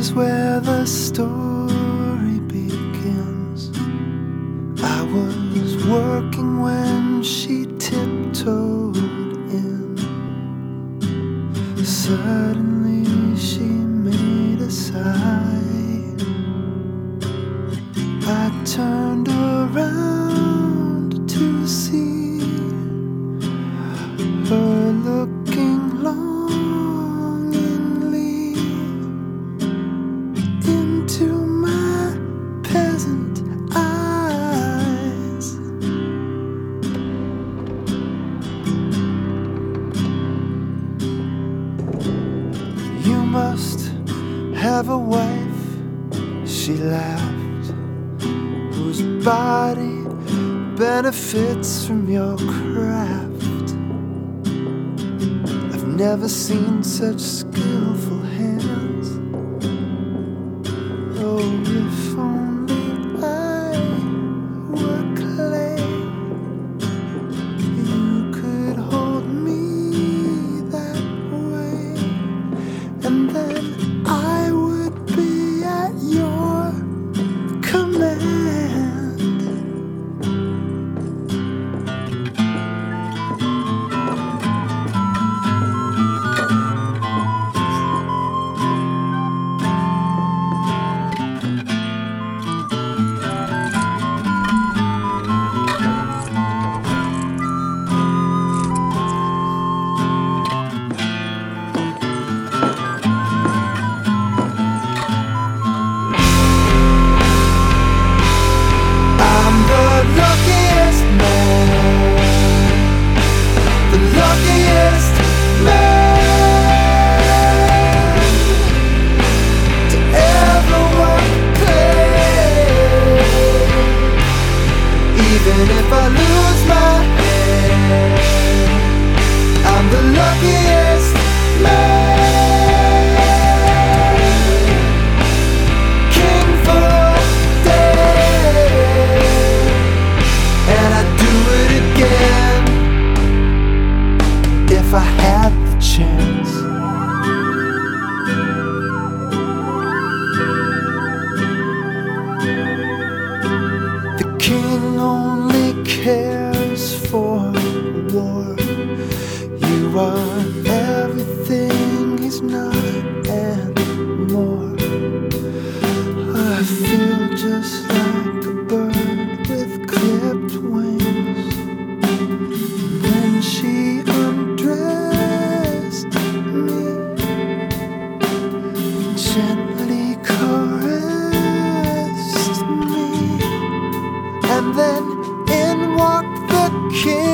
is where the story begins. I was working when she tiptoed in. Suddenly she made a sigh. I turned around to see her looking longingly into my peasant eyes. You must have a wife, she laughed, whose body benefits from your craft. I've never seen such skillful hands. Oh, if only I were clay, you could hold me that way, and then I would be at your command. Even if I lose my head, I'm the luckiest man. King for a day, and I'd do it again if I had the chance. The king only cares for war. You are everything he's not and more. I feel just like a bird with clipped wings. When she undressed me, gently caressed me, and then in walked the king.